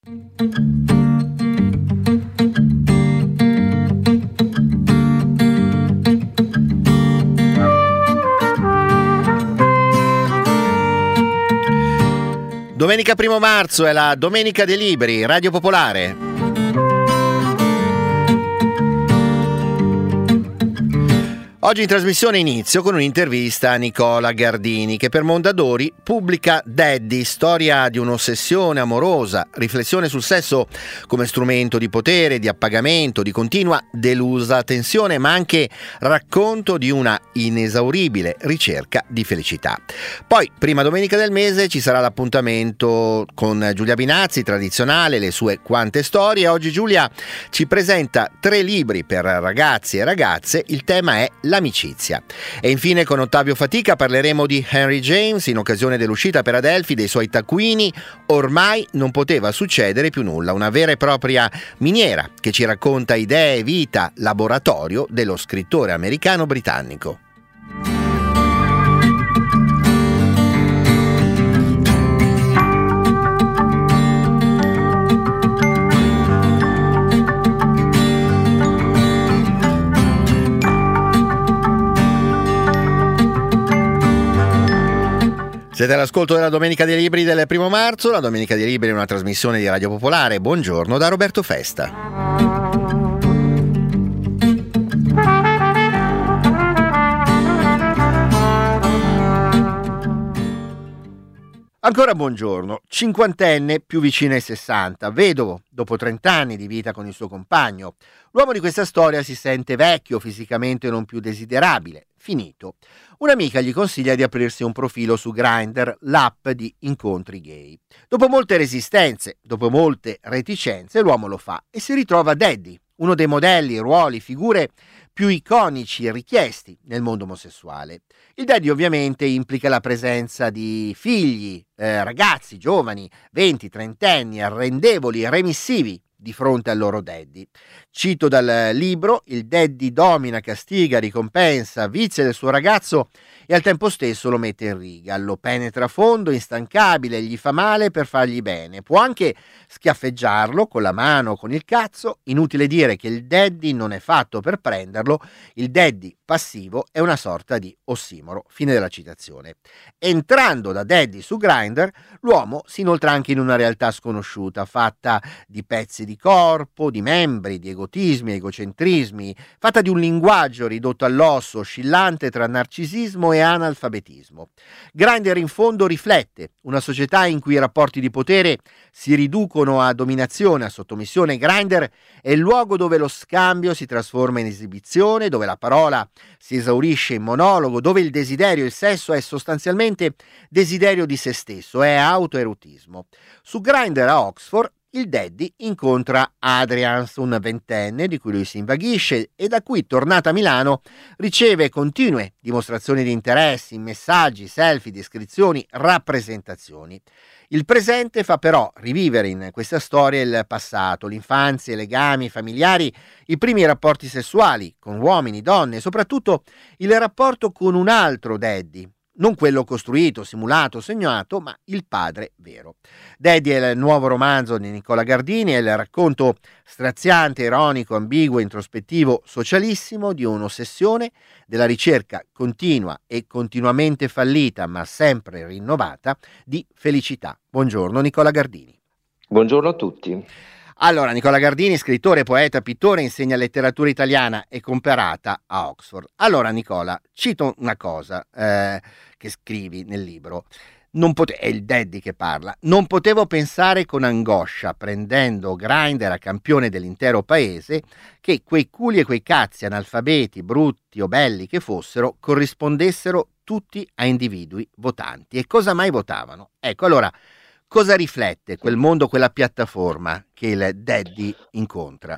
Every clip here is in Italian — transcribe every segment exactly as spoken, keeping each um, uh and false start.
Domenica primo marzo è la Domenica dei Libri, Radio Popolare. Oggi in trasmissione inizio con un'intervista a Nicola Gardini che per Mondadori pubblica Daddy, storia di un'ossessione amorosa, riflessione sul sesso come strumento di potere, di appagamento, di continua delusa tensione, ma anche racconto di una inesauribile ricerca di felicità. Poi, prima domenica del mese, ci sarà l'appuntamento con Giulia Binazzi, tradizionale, le sue quante storie. Oggi Giulia ci presenta tre libri per ragazzi e ragazze, il tema è l'amicizia. E infine con Ottavio Fatica parleremo di Henry James in occasione dell'uscita per Adelphi dei suoi taccuini. Ormai non poteva succedere più nulla, una vera e propria miniera che ci racconta idee, vita, laboratorio dello scrittore americano-britannico. Siete all'ascolto della Domenica dei Libri del primo marzo. La Domenica dei Libri è una trasmissione di Radio Popolare. Buongiorno da Roberto Festa. Ancora buongiorno, cinquantenne più vicino ai sessanta, vedovo dopo trent'anni di vita con il suo compagno. L'uomo di questa storia si sente vecchio, fisicamente non più desiderabile, finito. Un'amica gli consiglia di aprirsi un profilo su Grindr, l'app di incontri gay. Dopo molte resistenze, dopo molte reticenze, l'uomo lo fa e si ritrova Daddy, uno dei modelli, ruoli, figure più iconici e richiesti nel mondo omosessuale. Il daddy ovviamente implica la presenza di figli, eh, ragazzi, giovani, venti, trentenni, arrendevoli, remissivi di fronte al loro daddy. Cito dal libro: il daddy domina, castiga, ricompensa, vizia del suo ragazzo e al tempo stesso lo mette in riga, lo penetra a fondo, instancabile, gli fa male per fargli bene. Può anche schiaffeggiarlo con la mano o con il cazzo. Inutile dire che il daddy non è fatto per prenderlo, il daddy passivo è una sorta di ossimoro. Fine della citazione. Entrando da daddy su Grindr, l'uomo si inoltra anche in una realtà sconosciuta, fatta di pezzi di corpo, di membri, di egotismi, egocentrismi, fatta di un linguaggio ridotto all'osso, oscillante tra narcisismo e analfabetismo. Grindr in fondo riflette una società in cui i rapporti di potere si riducono a dominazione, a sottomissione. Grindr è il luogo dove lo scambio si trasforma in esibizione, dove la parola si esaurisce in monologo, dove il desiderio, il sesso è sostanzialmente desiderio di se stesso, è autoerotismo. Su Grindr a Oxford il daddy incontra Adrians, un ventenne di cui lui si invaghisce e da cui, tornata a Milano, riceve continue dimostrazioni di interessi, messaggi, selfie, descrizioni, rappresentazioni. Il presente fa però rivivere in questa storia il passato, l'infanzia, i legami familiari, i primi rapporti sessuali con uomini, donne e soprattutto il rapporto con un altro daddy. Non quello costruito, simulato, sognato, ma il padre vero. Daddy è il nuovo romanzo di Nicola Gardini, è il racconto straziante, ironico, ambiguo, introspettivo, socialissimo di un'ossessione, della ricerca continua e continuamente fallita, ma sempre rinnovata, di felicità. Buongiorno Nicola Gardini. Buongiorno a tutti. Allora, Nicola Gardini, scrittore, poeta, pittore, insegna letteratura italiana e comparata a Oxford. Allora, Nicola, cito una cosa eh, che scrivi nel libro. Non pote- è il daddy che parla. Non potevo pensare con angoscia, prendendo Grindr a campione dell'intero paese, che quei culi e quei cazzi analfabeti, brutti o belli che fossero, corrispondessero tutti a individui votanti. E cosa mai votavano? Ecco, allora, cosa riflette quel mondo, quella piattaforma che il daddy incontra?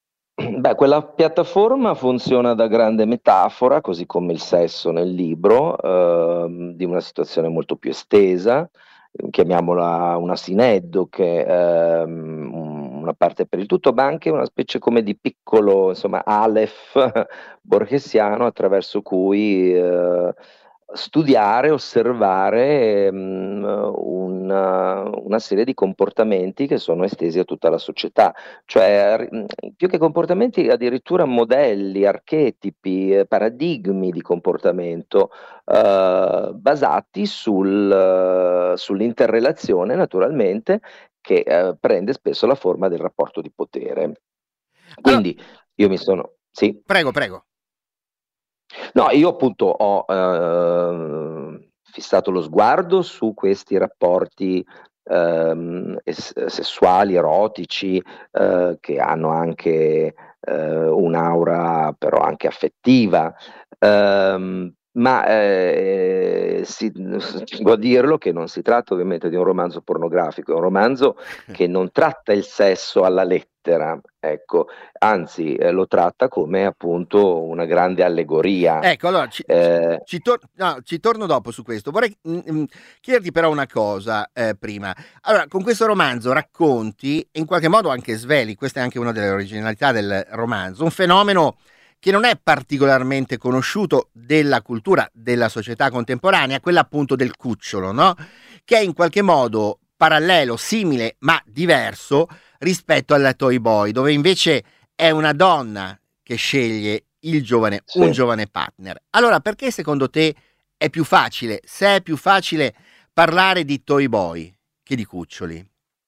Beh, quella piattaforma funziona da grande metafora, così come il sesso nel libro, ehm, di una situazione molto più estesa, chiamiamola una sineddoche, ehm, una parte per il tutto, ma anche una specie come di piccolo, insomma, Aleph borghesiano attraverso cui eh, studiare, osservare mh, una, una serie di comportamenti che sono estesi a tutta la società, cioè mh, più che comportamenti, addirittura modelli, archetipi, eh, paradigmi di comportamento eh, basati sul, eh, sull'interrelazione, naturalmente, che eh, prende spesso la forma del rapporto di potere. Allora, Quindi io mi sono... Sì. prego, prego. No, io appunto ho eh, fissato lo sguardo su questi rapporti ehm, es- sessuali, erotici, eh, che hanno anche eh, un'aura però anche affettiva. Ehm, ma eh, si, devo dirlo che non si tratta ovviamente di un romanzo pornografico, è un romanzo che non tratta il sesso alla lettera, ecco, anzi eh, lo tratta come appunto una grande allegoria. Ecco, allora ci, ci- Eh, ci tor- no, ci torno dopo su questo. Vorrei mm, mm, chiederti però una cosa eh, prima. Allora, con questo romanzo racconti, e in qualche modo anche sveli, questa è anche una delle originalità del romanzo, un fenomeno che non è particolarmente conosciuto della cultura, della società contemporanea, quella appunto del cucciolo, no? Che è in qualche modo parallelo, simile, ma diverso rispetto alla Toy Boy, dove invece è una donna che sceglie il giovane, un sì. giovane partner. Allora, perché secondo te è più facile, se è più facile parlare di Toy Boy che di cuccioli?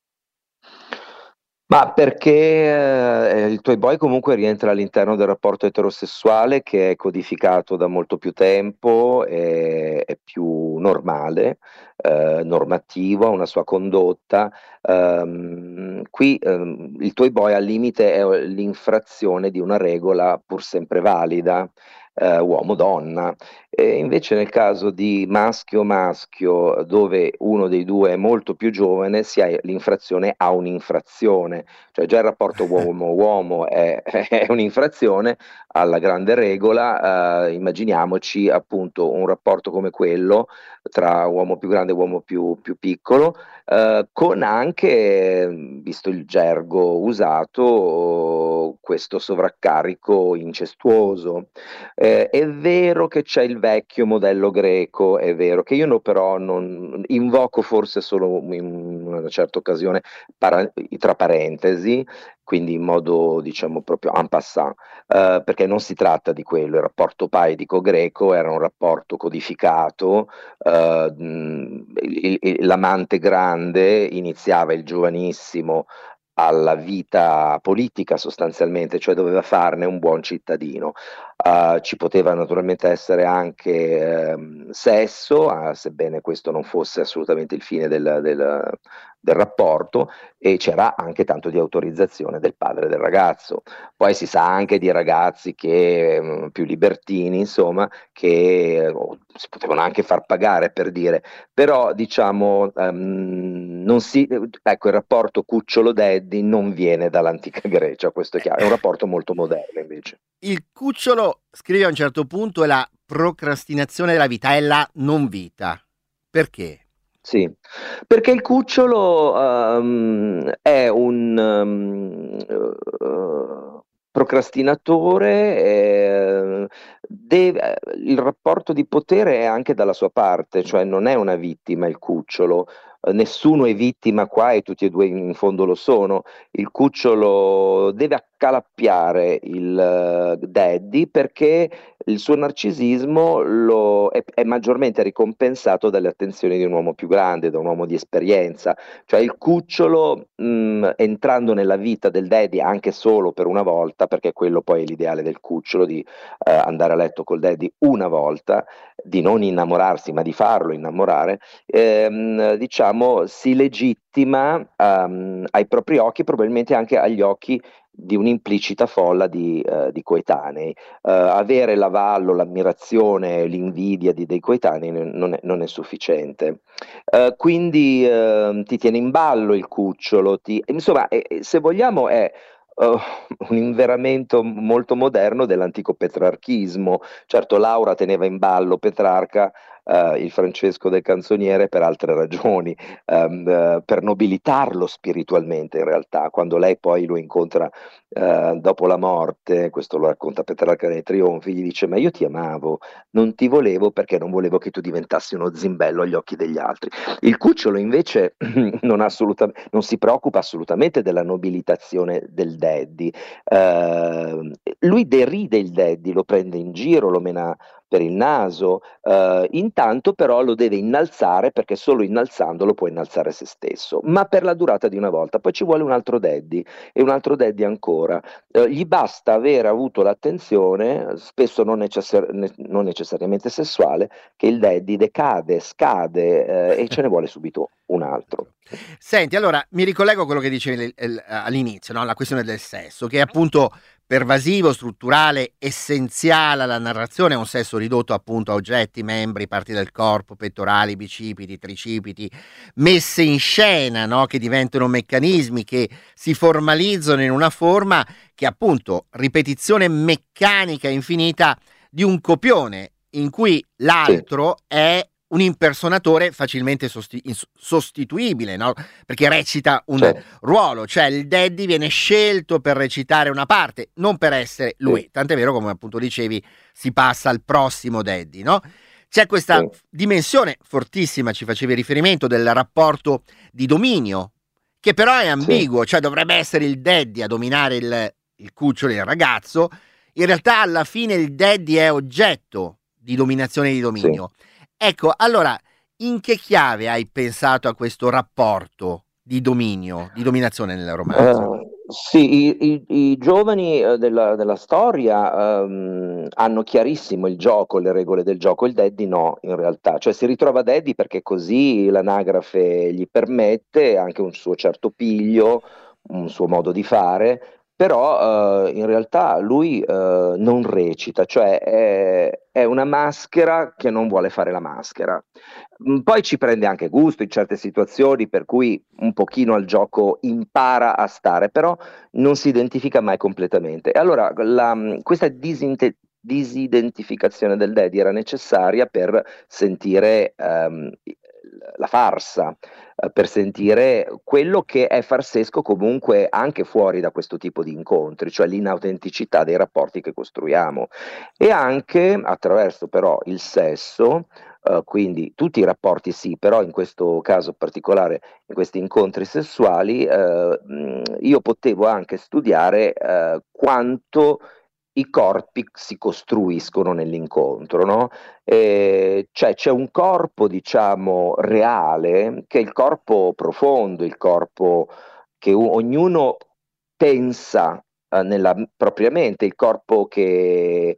Ma perché eh, il Toy Boy comunque rientra all'interno del rapporto eterosessuale che è codificato da molto più tempo, è, è più normale, eh, normativo, ha una sua condotta. Ehm, qui ehm, il Toy Boy al limite è l'infrazione di una regola pur sempre valida, eh, uomo-donna. E invece nel caso di maschio-maschio, dove uno dei due è molto più giovane, si ha l'infrazione a un'infrazione, cioè già il rapporto uomo-uomo è, è un'infrazione alla grande regola, eh, immaginiamoci appunto un rapporto come quello tra uomo più grande e uomo più, più piccolo, eh, con anche, visto il gergo usato, questo sovraccarico incestuoso. Eh, è vero che c'è il vecchio modello greco, è vero che io no, però non invoco forse solo in una certa occasione para- tra parentesi, quindi in modo diciamo proprio en passant, eh, perché non si tratta di quello, il rapporto paidico-greco era un rapporto codificato, eh, mh, il- il- l'amante grande iniziava il giovanissimo alla vita politica sostanzialmente, cioè doveva farne un buon cittadino. Uh, ci poteva naturalmente essere anche ehm, sesso, ah, sebbene questo non fosse assolutamente il fine del, del- del rapporto, e c'era anche tanto di autorizzazione del padre del ragazzo. Poi si sa anche di ragazzi che, ehm, più libertini, insomma, che eh, oh, si potevano anche far pagare per dire, però diciamo, ehm, non si, ecco, il rapporto cucciolo-daddy non viene dall'antica Grecia, questo è chiaro, è un rapporto molto moderno invece. Il cucciolo, scrive a un certo punto, è la procrastinazione della vita, è la non vita. Perché? Sì, perché il cucciolo ehm, è un ehm, eh, procrastinatore, eh, deve- il rapporto di potere è anche dalla sua parte, cioè non è una vittima il cucciolo, eh, nessuno è vittima qua e tutti e due in fondo lo sono. Il cucciolo deve accalappiare il eh, daddy perché il suo narcisismo lo- è, è maggiormente ricompensato dalle attenzioni di un uomo più grande, da un uomo di esperienza. Cioè il cucciolo, mh, entrando nella vita del daddy anche solo per una volta, perché quello poi è l'ideale del cucciolo, di eh, andare a letto col daddy una volta, di non innamorarsi, ma di farlo innamorare, ehm, diciamo, si legittima ehm, ai propri occhi, probabilmente anche agli occhi di un'implicita folla di, eh, di coetanei. Eh, avere l'avallo, l'ammirazione, l'invidia di, dei coetanei non è, non è sufficiente. Eh, quindi eh, ti tiene in ballo il cucciolo, ti- insomma, eh, eh, se vogliamo è eh, un inveramento molto moderno dell'antico petrarchismo. Certo, Laura teneva in ballo Petrarca, uh, il Francesco del canzoniere per altre ragioni, um, uh, per nobilitarlo spiritualmente in realtà. Quando lei poi lo incontra uh, dopo la morte, questo lo racconta Petrarca nei Trionfi, gli dice: ma io ti amavo, non ti volevo perché non volevo che tu diventassi uno zimbello agli occhi degli altri. Il cucciolo invece non, assoluta- non si preoccupa assolutamente della nobilitazione del daddy. Uh, lui deride il daddy, lo prende in giro, lo mena per il naso, uh, intanto però lo deve innalzare perché solo innalzandolo può innalzare se stesso, ma per la durata di una volta. Poi ci vuole un altro daddy e un altro daddy ancora. Uh, gli basta aver avuto l'attenzione, spesso non, necessar- ne- non necessariamente sessuale, che il daddy decade, scade uh, e ce ne vuole subito un altro. Senti, allora mi ricollego a quello che dicevi all'inizio, no? La questione del sesso, che è appunto pervasivo, strutturale, essenziale alla narrazione, è un sesso ridotto appunto a oggetti, membri, parti del corpo, pettorali, bicipiti, tricipiti, messe in scena, no? Che diventano meccanismi che si formalizzano in una forma che appunto ripetizione meccanica infinita di un copione in cui l'altro sì. è un impersonatore facilmente sosti- sostituibile, no? Perché recita un Certo. ruolo, cioè il daddy viene scelto per recitare una parte, non per essere lui. Sì. Tant'è vero, come appunto dicevi, si passa al prossimo daddy, no? C'è questa sì. dimensione fortissima, ci facevi riferimento, del rapporto di dominio, che però è ambiguo, sì. cioè dovrebbe essere il daddy a dominare il, il cucciolo, il ragazzo. In realtà alla fine il daddy è oggetto di dominazione e di dominio. Sì. Ecco, allora, in che chiave hai pensato a questo rapporto di dominio, di dominazione nel romanzo? Uh, sì, i, i, i giovani uh, della, della storia um, hanno chiarissimo il gioco, le regole del gioco, il daddy no, in realtà. Cioè si ritrova daddy perché così l'anagrafe gli permette anche un suo certo piglio, un suo modo di fare, però uh, in realtà lui uh, non recita, cioè è, è una maschera che non vuole fare la maschera. Poi ci prende anche gusto in certe situazioni, per cui un pochino al gioco impara a stare, però non si identifica mai completamente. E allora la, questa disinte- disidentificazione del daddy era necessaria per sentire ehm, la farsa, eh, per sentire quello che è farsesco comunque anche fuori da questo tipo di incontri, cioè l'inautenticità dei rapporti che costruiamo. E anche attraverso però il sesso. Uh, quindi tutti i rapporti sì, però in questo caso particolare, in questi incontri sessuali, uh, mh, io potevo anche studiare uh, quanto i corpi si costruiscono nell'incontro, no? E cioè c'è un corpo, diciamo, reale, che è il corpo profondo, il corpo che u- ognuno pensa uh, nella propria mente, il corpo che,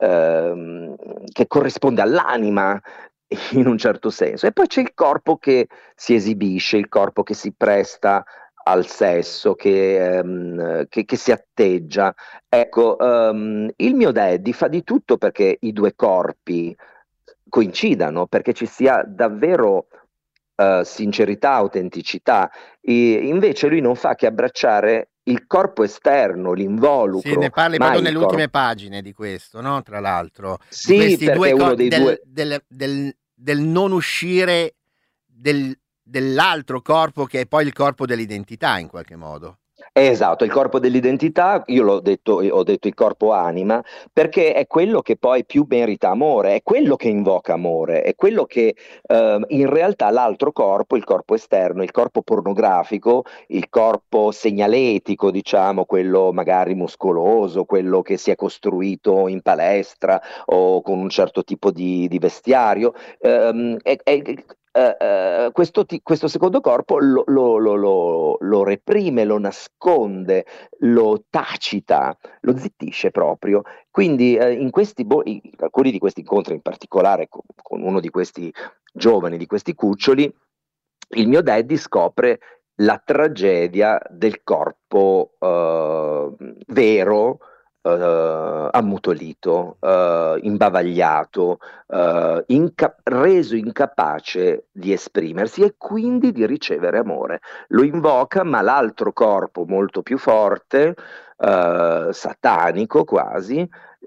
ehm, che corrisponde all'anima, in un certo senso. E poi c'è il corpo che si esibisce, il corpo che si presta al sesso, che, ehm, che, che si atteggia. Ecco, um, il mio daddy fa di tutto perché i due corpi coincidano, perché ci sia davvero uh, sincerità, autenticità. E invece lui non fa che abbracciare il corpo esterno, Sì, l'involucro, ne parli proprio mai il nelle corpo. ultime pagine di questo, no? Tra l'altro, di Sì, questi perché due uno corpi, dei del, due. del, del, del non uscire del, dell'altro corpo che è poi il corpo dell'identità in qualche modo. Esatto, il corpo dell'identità, io l'ho detto, ho detto il corpo anima, perché è quello che poi più merita amore, è quello che invoca amore, è quello che eh, in realtà l'altro corpo, il corpo esterno, il corpo pornografico, il corpo segnaletico, diciamo, quello magari muscoloso, quello che si è costruito in palestra o con un certo tipo di, di vestiario, ehm, è, è, Uh, uh, questo, ti- questo secondo corpo lo, lo- lo- lo- lo reprime, lo nasconde, lo tacita, lo zittisce proprio. Quindi uh, in questi bo- in alcuni di questi incontri, in particolare con, con uno di questi giovani, di questi cuccioli, il mio daddy scopre la tragedia del corpo uh, vero, eh, ammutolito, eh, imbavagliato, eh, inca- reso incapace di esprimersi e quindi di ricevere amore. Lo invoca, ma l'altro corpo molto più forte, eh, satanico quasi,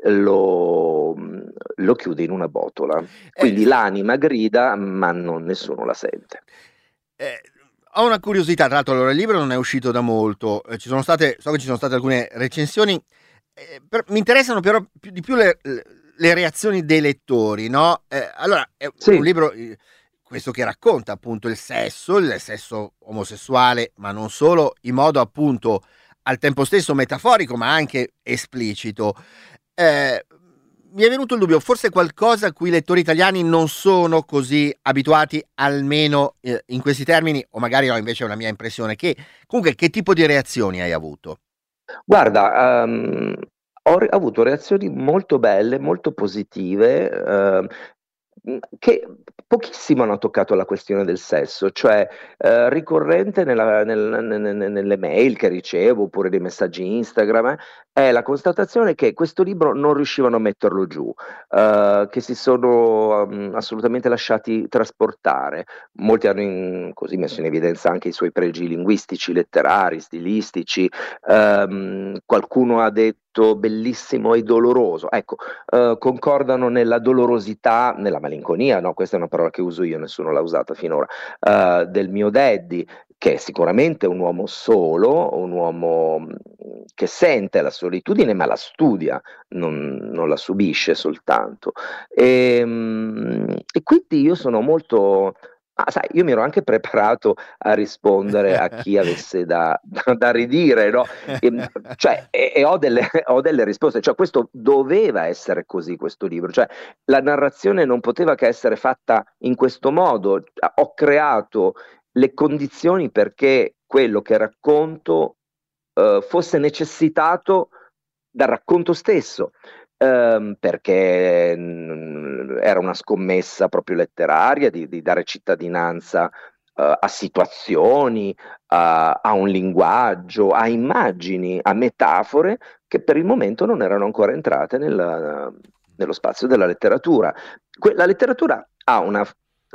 lo, lo chiude in una botola. Eh, Quindi l'anima grida, ma non, nessuno la sente. Eh, Ho una curiosità, tra l'altro allora il libro non è uscito da molto, eh, ci sono state, so che ci sono state alcune recensioni, eh, per- mi interessano però più, di più le, le reazioni dei lettori, no? Eh, allora, è un Sì. libro, eh, questo che racconta appunto il sesso, il sesso omosessuale, ma non solo, in modo appunto al tempo stesso metaforico, ma anche esplicito. Eh, Mi è venuto il dubbio, forse qualcosa a cui i lettori italiani non sono così abituati, almeno eh, in questi termini, o magari no, invece è una mia impressione, che comunque che tipo di reazioni hai avuto? Guarda, ehm, ho re- avuto reazioni molto belle, molto positive, ehm, mh, che pochissimo hanno toccato la questione del sesso, cioè eh, ricorrente nella- nel- ne- ne- nelle mail che ricevo oppure nei messaggi Instagram, eh, è la constatazione che questo libro non riuscivano a metterlo giù, eh, che si sono mm, assolutamente lasciati trasportare. Molti hanno in- così messo in evidenza anche i suoi pregi linguistici, letterari, stilistici. Ehm, qualcuno ha detto bellissimo e doloroso. Ecco, eh, concordano nella dolorosità, nella malinconia, no? Questa è una parola che uso io, nessuno l'ha usata finora, eh, del mio daddy, che è sicuramente un uomo solo, un uomo mh, che sente la solitudine, ma la studia, non, non la subisce soltanto. E, mh, e quindi io sono molto. Ah, sai, io mi ero anche preparato a rispondere a chi avesse da, da- da ridire, no? E, cioè, e, e ho delle, ho delle risposte, cioè questo doveva essere così, questo libro, cioè la narrazione non poteva che essere fatta in questo modo. Ho creato le condizioni perché quello che racconto eh, fosse necessitato dal racconto stesso, ehm, perché mm, era una scommessa proprio letteraria di, di dare cittadinanza eh, a situazioni, a, a un linguaggio, a immagini, a metafore che per il momento non erano ancora entrate nel- nello spazio della letteratura. Que- la letteratura ha una,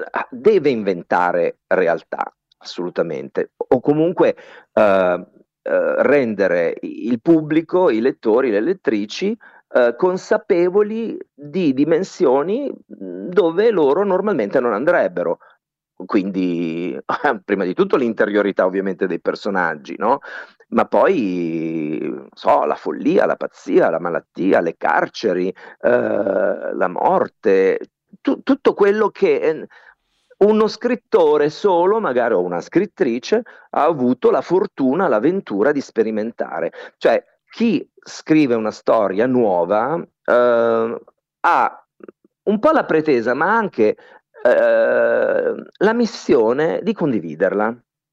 deve inventare realtà, assolutamente, o comunque eh, eh, rendere il pubblico, i lettori, le lettrici eh, consapevoli di dimensioni mh, dove loro normalmente non andrebbero. Quindi, prima di tutto l'interiorità ovviamente dei personaggi, no? Ma poi, non so, la follia, la pazzia, la malattia, le carceri, eh, la morte, tu- tutto quello che eh, uno scrittore solo, magari o una scrittrice, ha avuto la fortuna, l'avventura di sperimentare. Cioè, chi scrive una storia nuova eh, ha un po' la pretesa, ma anche eh, la missione di condividerla.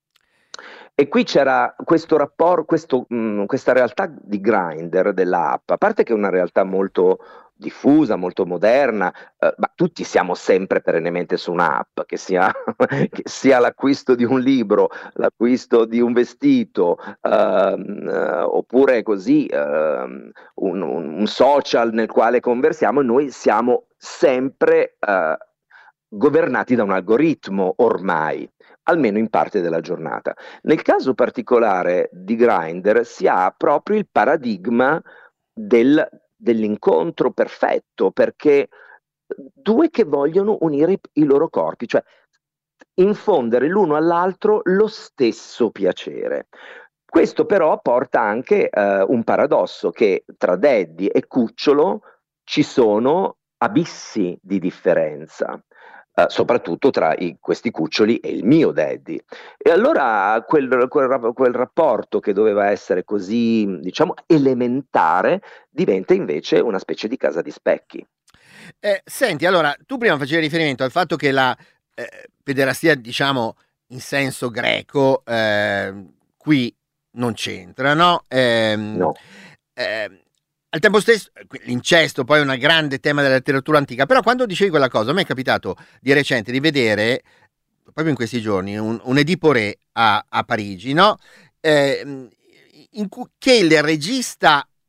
E qui c'era questo rapporto, questo, mh, questa realtà di Grindr dell'app, a parte che è una realtà molto diffusa, molto moderna, eh, ma tutti siamo sempre perennemente su un'app, che sia, che sia l'acquisto di un libro, l'acquisto di un vestito, ehm, eh, oppure così ehm, un, un- un social nel quale conversiamo, noi siamo sempre eh, governati da un algoritmo ormai, almeno in parte della giornata. Nel caso particolare di Grindr si ha proprio il paradigma del- dell'incontro perfetto, perché due che vogliono unire i, i loro corpi, cioè infondere l'uno all'altro lo stesso piacere. Questo però porta anche eh, un paradosso che tra Daddy e Cucciolo ci sono abissi di differenza, eh, soprattutto tra i- questi cuccioli e il mio Daddy. E allora quel, quel rap- quel rapporto che doveva essere così, diciamo, elementare, diventa invece una specie di casa di specchi. Eh, senti, allora, tu prima facevi riferimento al fatto che la eh, pederastia, diciamo, in senso greco, eh, qui non c'entra, no? Ehm, No. ehm, Al tempo stesso, eh, l'incesto poi è un grande tema della letteratura antica, però quando dicevi quella cosa, a me è capitato di recente di vedere, proprio in questi giorni, un, un Edipo Re a, a Parigi, no? Ehm, in cui, che il regista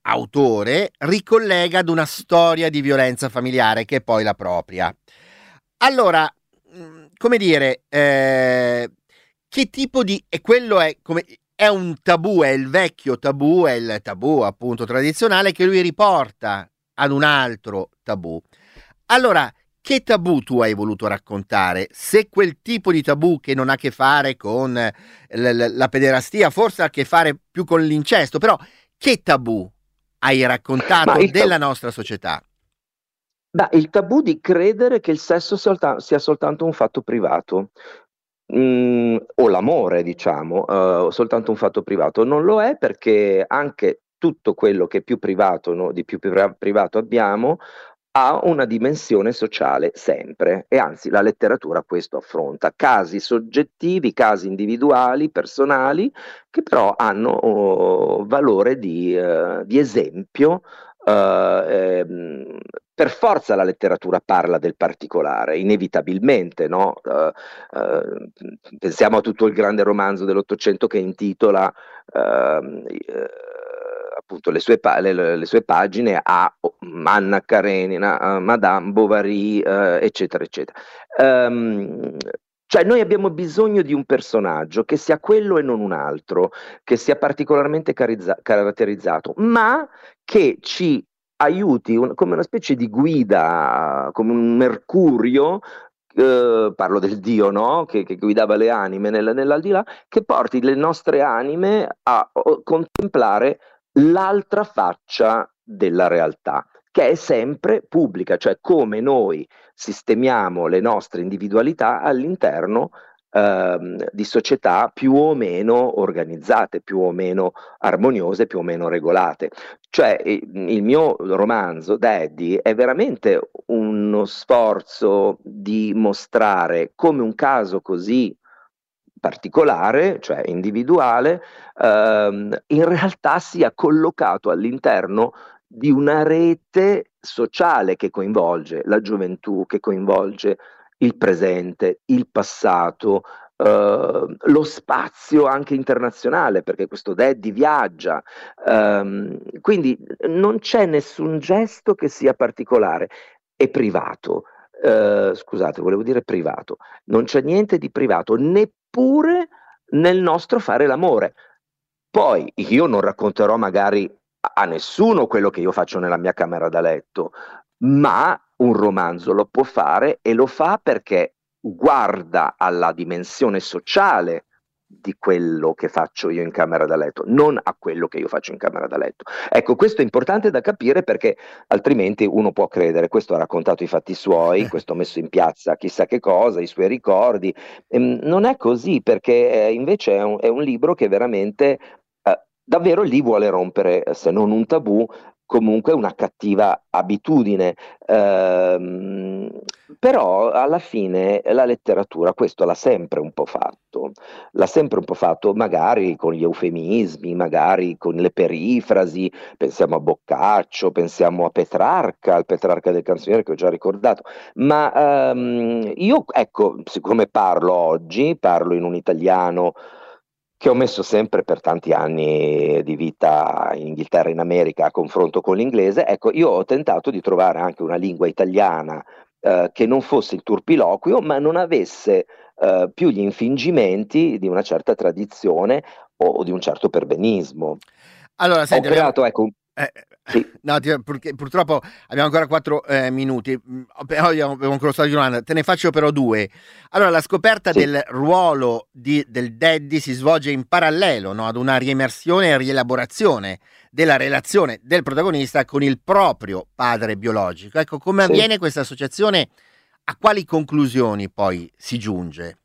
autore ricollega ad una storia di violenza familiare che è poi la propria. Allora, mh, come dire, eh, che tipo di... e quello è come... È un tabù, è il vecchio tabù, è il tabù appunto tradizionale che lui riporta ad un altro tabù. Allora, che tabù tu hai voluto raccontare? Se quel tipo di tabù che non ha a che fare con l- l- la pederastia, forse ha a che fare più con l'incesto, però che tabù hai Ma raccontato il tabù della nostra società? Da il tabù di credere che il sesso solta sia soltanto un fatto privato, mhmm, o l'amore diciamo, uhm, soltanto un fatto privato. Non lo è perché anche tutto quello che è più privato no, di più priva privato abbiamo, ha una dimensione sociale sempre e anzi la letteratura questo affronta. Casi soggettivi, casi individuali, personali, che però hanno oh, valore di, eh, di esempio. Uh, ehm, per forza la letteratura parla del particolare, inevitabilmente, no? Uh, uh, pensiamo a tutto il grande romanzo dell'Ottocento che intitola uh, eh, appunto le sue, pa- le, le sue pagine a Anna Karenina, a Madame Bovary, uh, eccetera, eccetera. Um, cioè noi abbiamo bisogno di un personaggio che sia quello e non un altro, che sia particolarmente carizza- caratterizzato, ma che ci aiuti un- come una specie di guida, come un mercurio, eh, parlo del Dio, no? Che, che guidava le anime nel- nell'aldilà, che porti le nostre anime a, a contemplare l'altra faccia della realtà, che è sempre pubblica, cioè come noi sistemiamo le nostre individualità all'interno ehm, di società più o meno organizzate, più o meno armoniose, più o meno regolate. Cioè, i- il mio romanzo, Daddy, è veramente uno sforzo di mostrare come un caso così particolare, cioè individuale, ehm, in realtà sia collocato all'interno di una rete sociale che coinvolge la gioventù, che coinvolge il presente, il passato, eh, lo spazio anche internazionale, perché questo Daddy viaggia. Ehm, quindi non c'è nessun gesto che sia particolare, è privato. Eh, scusate, volevo dire privato. Non c'è niente di privato, neppure nel nostro fare l'amore. Poi io non racconterò magari a a nessuno quello che io faccio nella mia camera da letto, ma un romanzo lo può fare e lo fa perché guarda alla dimensione sociale di quello che faccio io in camera da letto, non a quello che io faccio in camera da letto. Ecco, questo è importante da capire perché altrimenti uno può credere, questo ha raccontato i fatti suoi, questo ha messo in piazza chissà che cosa, i suoi ricordi. Ehm, non è così perché eh, invece è un, è un libro che veramente eh, davvero lì vuole rompere, eh, se non un tabù, comunque una cattiva abitudine. Ehm, però alla fine la letteratura questo l'ha sempre un po' fatto, l'ha sempre un po' fatto, magari con gli eufemismi, magari con le perifrasi, pensiamo a Boccaccio, pensiamo a Petrarca, al Petrarca del canzoniere che ho già ricordato, ma ehm, io, ecco, siccome parlo oggi, parlo in un italiano che ho messo sempre per tanti anni di vita in Inghilterra e in America a confronto con l'inglese, ecco, io ho tentato di trovare anche una lingua italiana eh, che non fosse il turpiloquio, ma non avesse eh, più gli infingimenti di una certa tradizione o di un certo perbenismo. Allora, Ho senti, abbiamo... creato, ecco, eh, sì, no, ti- perché purtroppo abbiamo ancora quattro eh, minuti, mm, però io avevo ancora stato di domanda, te ne faccio però due. Allora, la scoperta sì. del ruolo di- del daddy si svolge in parallelo, no, ad una riemersione e rielaborazione della relazione del protagonista con il proprio padre biologico. Ecco, come Sì. avviene questa associazione? A quali conclusioni poi si giunge?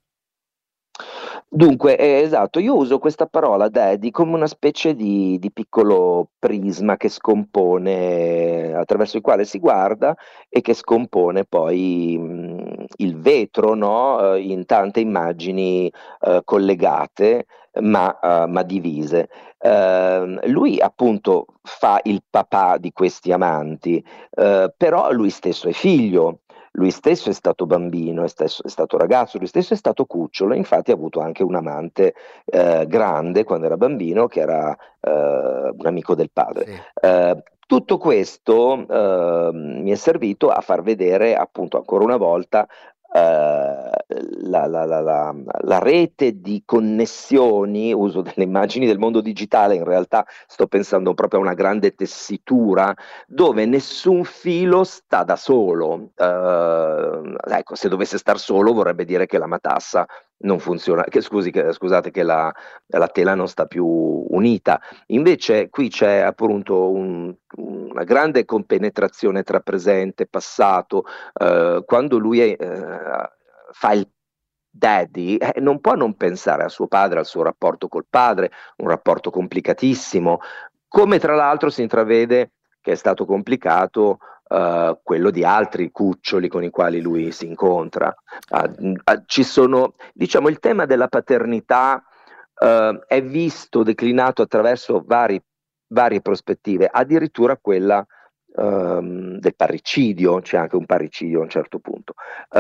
Dunque, eh, esatto, io uso questa parola daddy come una specie di, di piccolo prisma che scompone, attraverso il quale si guarda e che scompone poi mh, il vetro, no? Eh, in tante immagini eh, collegate ma, eh, ma divise. Eh, lui appunto fa il papà di questi amanti, eh, però lui stesso è figlio. lui stesso è stato bambino, è, stesso, è stato ragazzo, lui stesso è stato cucciolo, infatti ha avuto anche un amante eh, grande quando era bambino, che era eh, un amico del padre. Sì. Eh, tutto questo eh, mi è servito a far vedere, appunto, ancora una volta Uh, la, la, la, la, la rete di connessioni, uso delle immagini del mondo digitale, in realtà sto pensando proprio a una grande tessitura dove nessun filo sta da solo. Uh, ecco, se dovesse star solo vorrebbe dire che la matassa non funziona, che, scusi, che, scusate che la, la tela non sta più unita. Invece qui c'è appunto un, una grande compenetrazione tra presente e passato. Uh, quando lui è, uh, fa il daddy, eh, non può non pensare a suo padre, al suo rapporto col padre, un rapporto complicatissimo, come tra l'altro si intravede che è stato complicato uh, quello di altri cuccioli con i quali lui si incontra. Uh, uh, ci sono, diciamo, il tema della paternità uh, è visto declinato attraverso vari, varie prospettive, addirittura quella um, del parricidio, c'è anche un parricidio a un certo punto.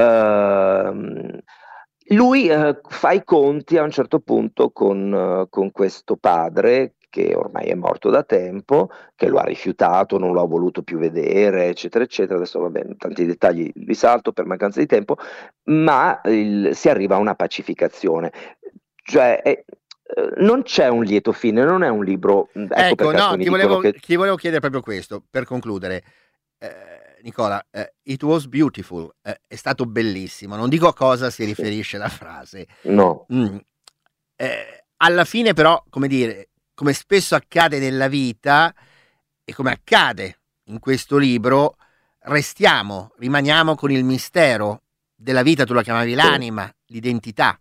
Uh, lui uh, fa i conti a un certo punto con, uh, con questo padre che ormai è morto da tempo, che lo ha rifiutato, non lo ha voluto più vedere, eccetera, eccetera. Adesso va bene, tanti dettagli li salto per mancanza di tempo, ma il, si arriva a una pacificazione. Cioè, è, non c'è un lieto fine, non è un libro. Ecco, ecco no, ti volevo, che... ti volevo chiedere proprio questo, per concludere. Eh, Nicola, eh, it was beautiful, eh, è stato bellissimo, non dico a cosa si riferisce la frase. No. Mm. Eh, alla fine però, come dire, come spesso accade nella vita e come accade in questo libro, restiamo, rimaniamo con il mistero della vita, tu la chiamavi l'anima, sì. L'identità.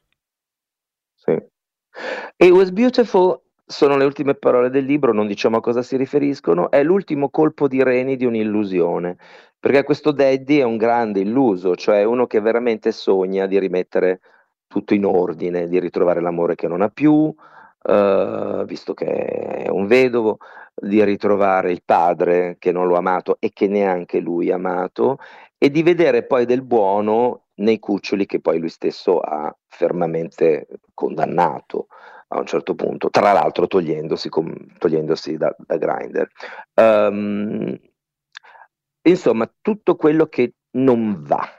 Sì. It was beautiful sono le ultime parole del libro, non diciamo a cosa si riferiscono, è l'ultimo colpo di reni di un'illusione, perché questo daddy è un grande illuso, cioè uno che veramente sogna di rimettere tutto in ordine, di ritrovare l'amore che non ha più, Uh, visto che è un vedovo, di ritrovare il padre che non lo ha amato e che neanche lui ha amato, e di vedere poi del buono nei cuccioli che poi lui stesso ha fermamente condannato a un certo punto, tra l'altro togliendosi, com- togliendosi da, da Grindr. Um, insomma, tutto quello che non va.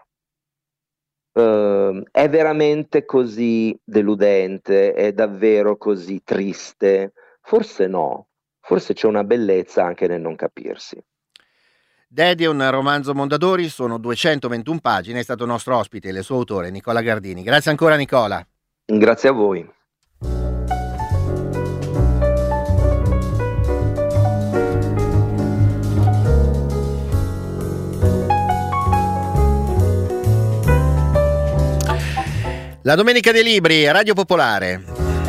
Uh, è veramente così deludente, è davvero così triste? Forse no, forse c'è una bellezza anche nel non capirsi. Daddy è un romanzo Mondadori, sono duecentoventuno pagine, è stato nostro ospite, il suo autore Nicola Gardini. Grazie ancora Nicola. Grazie a voi. La Domenica dei Libri, Radio Popolare.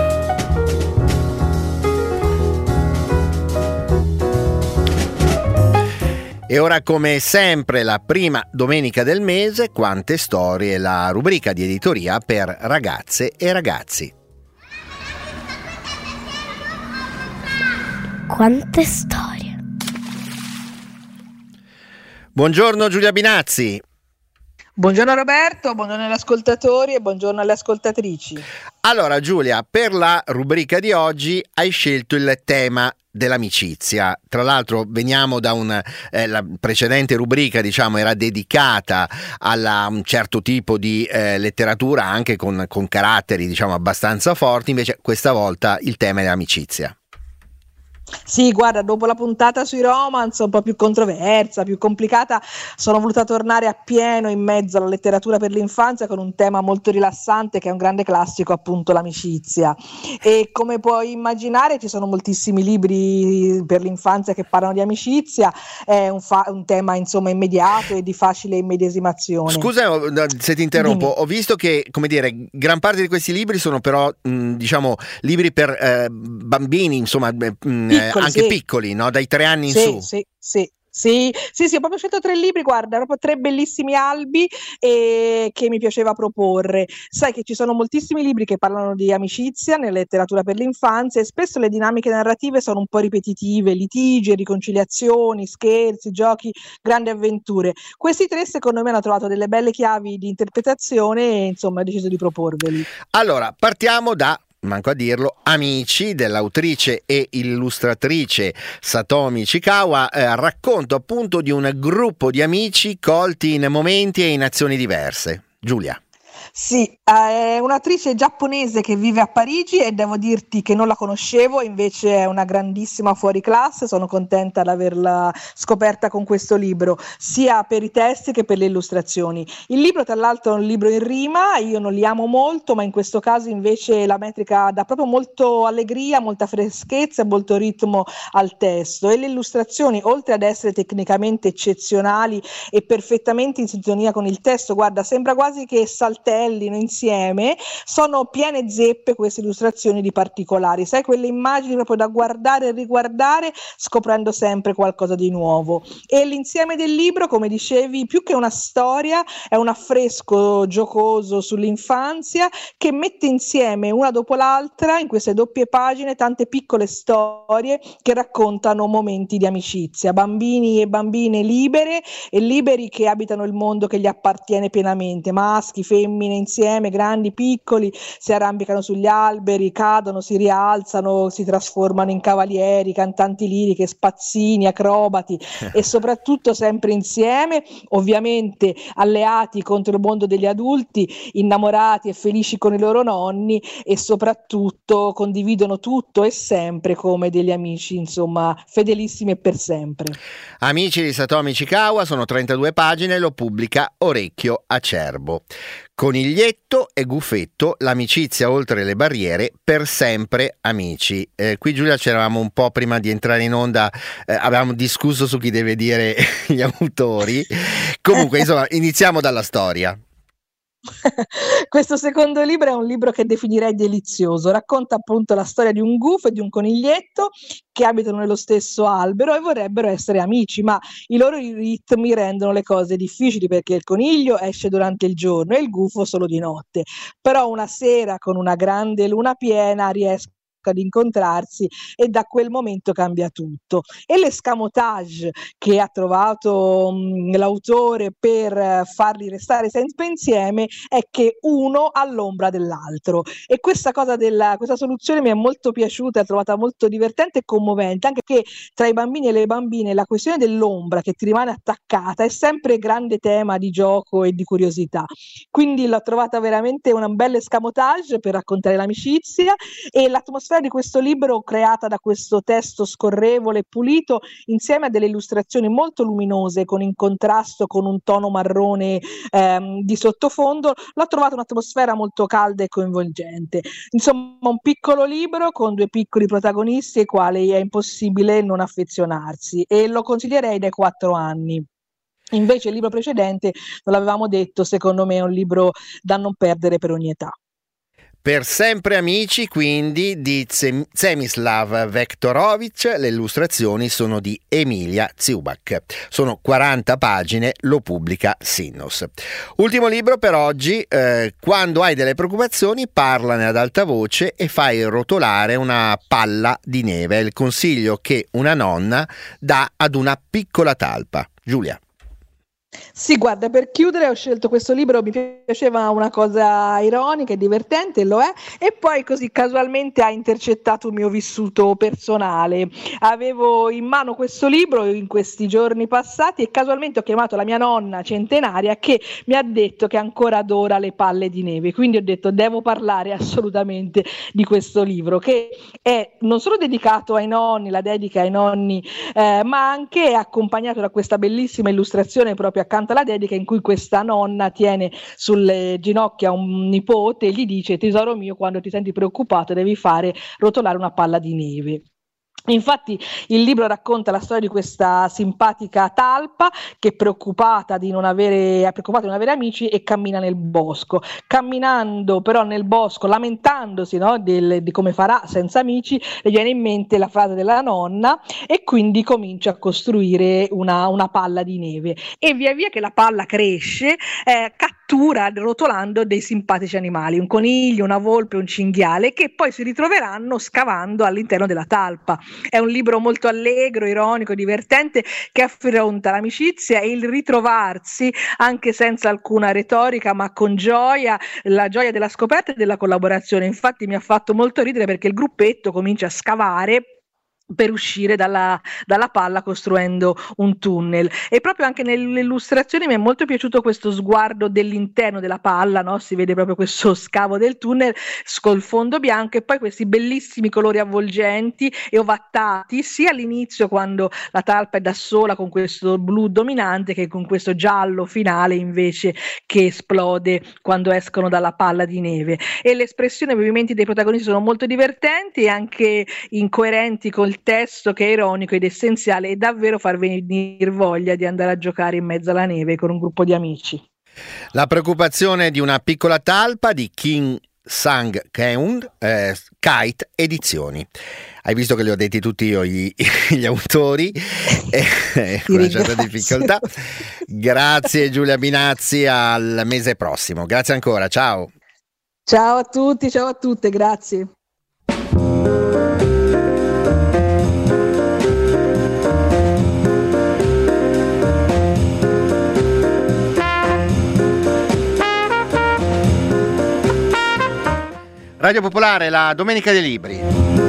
E ora, come sempre, la prima domenica del mese, Quante storie, la rubrica di editoria per ragazze e ragazzi. Quante storie. Buongiorno Giulia Binazzi. Buongiorno Roberto, buongiorno agli ascoltatori e buongiorno alle ascoltatrici. Allora Giulia, per la rubrica di oggi hai scelto il tema dell'amicizia. Tra l'altro veniamo da un eh, la precedente rubrica, diciamo, era dedicata a un certo tipo di eh, letteratura anche con, con caratteri, diciamo, abbastanza forti, invece questa volta il tema è l'amicizia. Sì, guarda, dopo la puntata sui romance un po' più controversa, più complicata, sono voluta tornare appieno in mezzo alla letteratura per l'infanzia con un tema molto rilassante che è un grande classico, appunto l'amicizia. E come puoi immaginare ci sono moltissimi libri per l'infanzia che parlano di amicizia, è un, fa- un tema insomma immediato e di facile immedesimazione. Scusa se ti interrompo, Dimmi. Ho visto che, come dire, gran parte di questi libri sono però mh, diciamo libri per eh, bambini, insomma mh, Piccoli, anche sì. piccoli, no? Dai tre anni in sì, su. Sì, sì. Sì, sì, sì, ho proprio scelto tre libri, guarda, proprio tre bellissimi albi e che mi piaceva proporre. Sai che ci sono moltissimi libri che parlano di amicizia nella letteratura per l'infanzia e spesso le dinamiche narrative sono un po' ripetitive, litigi, riconciliazioni, scherzi, giochi, grandi avventure. Questi tre secondo me hanno trovato delle belle chiavi di interpretazione e insomma ho deciso di proporveli. Allora, partiamo da, manco a dirlo, Amici dell'autrice e illustratrice Satomi Chikawa, eh, racconto appunto di un gruppo di amici colti in momenti e in azioni diverse. Giulia. Sì, è un'attrice giapponese che vive a Parigi e devo dirti che non la conoscevo, invece è una grandissima fuoriclasse, sono contenta di averla scoperta con questo libro, sia per i testi che per le illustrazioni. Il libro tra l'altro è un libro in rima, io non li amo molto, ma in questo caso invece la metrica dà proprio molto allegria, molta freschezza e molto ritmo al testo e le illustrazioni, oltre ad essere tecnicamente eccezionali e perfettamente in sintonia con il testo, guarda, sembra quasi che saltellino insieme, sono piene zeppe queste illustrazioni di particolari, sai, quelle immagini proprio da guardare e riguardare scoprendo sempre qualcosa di nuovo. E l'insieme del libro, come dicevi, più che una storia è un affresco giocoso sull'infanzia che mette insieme una dopo l'altra in queste doppie pagine tante piccole storie che raccontano momenti di amicizia, bambini e bambine libere e liberi che abitano il mondo che gli appartiene pienamente, maschi, femmine insieme, grandi, piccoli, si arrampicano sugli alberi, cadono, si rialzano, si trasformano in cavalieri, cantanti liriche, spazzini, acrobati e soprattutto sempre insieme, ovviamente alleati contro il mondo degli adulti, innamorati e felici con i loro nonni e soprattutto condividono tutto e sempre come degli amici, insomma, fedelissimi e per sempre. Amici di Satomi Chikawa, sono trentadue pagine, lo pubblica Orecchio Acerbo. Coniglietto e Gufetto, l'amicizia oltre le barriere, per sempre amici. Eh, qui Giulia c'eravamo un po' prima di entrare in onda, eh, avevamo discusso su chi deve dire gli autori. Comunque, insomma, iniziamo dalla storia. Questo secondo libro è un libro che definirei delizioso, racconta appunto la storia di un gufo e di un coniglietto che abitano nello stesso albero e vorrebbero essere amici, ma i loro ritmi rendono le cose difficili perché il coniglio esce durante il giorno e il gufo solo di notte, però una sera con una grande luna piena riescono ad incontrarsi e da quel momento cambia tutto. E l'escamotage che ha trovato mh, l'autore per uh, farli restare sempre insieme è che uno all'ombra dell'altro e questa cosa della questa soluzione mi è molto piaciuta, l'ho trovata molto divertente e commovente, anche che tra i bambini e le bambine la questione dell'ombra che ti rimane attaccata è sempre grande tema di gioco e di curiosità, quindi l'ho trovata veramente un bel escamotage per raccontare l'amicizia e l'atmosfera di questo libro creata da questo testo scorrevole e pulito insieme a delle illustrazioni molto luminose con in contrasto con un tono marrone ehm, di sottofondo, l'ho trovata un'atmosfera molto calda e coinvolgente, insomma un piccolo libro con due piccoli protagonisti ai quali è impossibile non affezionarsi e lo consiglierei dai quattro anni. Invece il libro precedente, non l'avevamo detto, secondo me è un libro da non perdere per ogni età. Per sempre amici, quindi, di Zemislav Vektorovic, le illustrazioni sono di Emilia Ziubak. Sono quaranta pagine, lo pubblica Sinnos. Ultimo libro per oggi, eh, quando hai delle preoccupazioni parlane ad alta voce e fai rotolare una palla di neve, è il consiglio che una nonna dà ad una piccola talpa. Giulia. Sì, guarda, per chiudere ho scelto questo libro, mi piaceva una cosa ironica e divertente, lo è, e poi così casualmente ha intercettato un mio vissuto personale. Avevo in mano questo libro in questi giorni passati e casualmente ho chiamato la mia nonna centenaria che mi ha detto che ancora adora le palle di neve, quindi ho detto devo parlare assolutamente di questo libro che è non solo dedicato ai nonni, la dedica ai nonni, eh, ma anche accompagnato da questa bellissima illustrazione proprio accanto alla dedica in cui questa nonna tiene sulle ginocchia un nipote e gli dice: tesoro mio, quando ti senti preoccupato devi fare rotolare una palla di neve. Infatti il libro racconta la storia di questa simpatica talpa che è preoccupata di non avere, è preoccupata di non avere amici e cammina nel bosco. Camminando però nel bosco, lamentandosi, no, del, di come farà senza amici, le viene in mente la frase della nonna e quindi comincia a costruire una, una palla di neve. E via via che la palla cresce, eh, cattura rotolando dei simpatici animali, un coniglio, una volpe, un cinghiale, che poi si ritroveranno scavando all'interno della talpa. È un libro molto allegro, ironico, divertente, che affronta l'amicizia e il ritrovarsi anche senza alcuna retorica, ma con gioia, la gioia della scoperta e della collaborazione. Infatti mi ha fatto molto ridere perché il gruppetto comincia a scavare per uscire dalla, dalla palla costruendo un tunnel, e proprio anche nelle illustrazioni mi è molto piaciuto questo sguardo dell'interno della palla, no? Si vede proprio questo scavo del tunnel col fondo bianco e poi questi bellissimi colori avvolgenti e ovattati sia all'inizio quando la talpa è da sola con questo blu dominante che con questo giallo finale invece che esplode quando escono dalla palla di neve, e le espressioni e i movimenti dei protagonisti sono molto divertenti e anche incoerenti col testo che è ironico ed essenziale, e davvero far venire voglia di andare a giocare in mezzo alla neve con un gruppo di amici. La preoccupazione di una piccola talpa di Kim Sang-keun, eh, Kite Edizioni. Hai visto che li ho detti tutti io gli, gli autori, eh, con una certa difficoltà. Grazie Giulia Binazzi, al mese prossimo. Grazie ancora, ciao. Ciao a tutti, ciao a tutte, grazie. Radio Popolare, la Domenica dei Libri.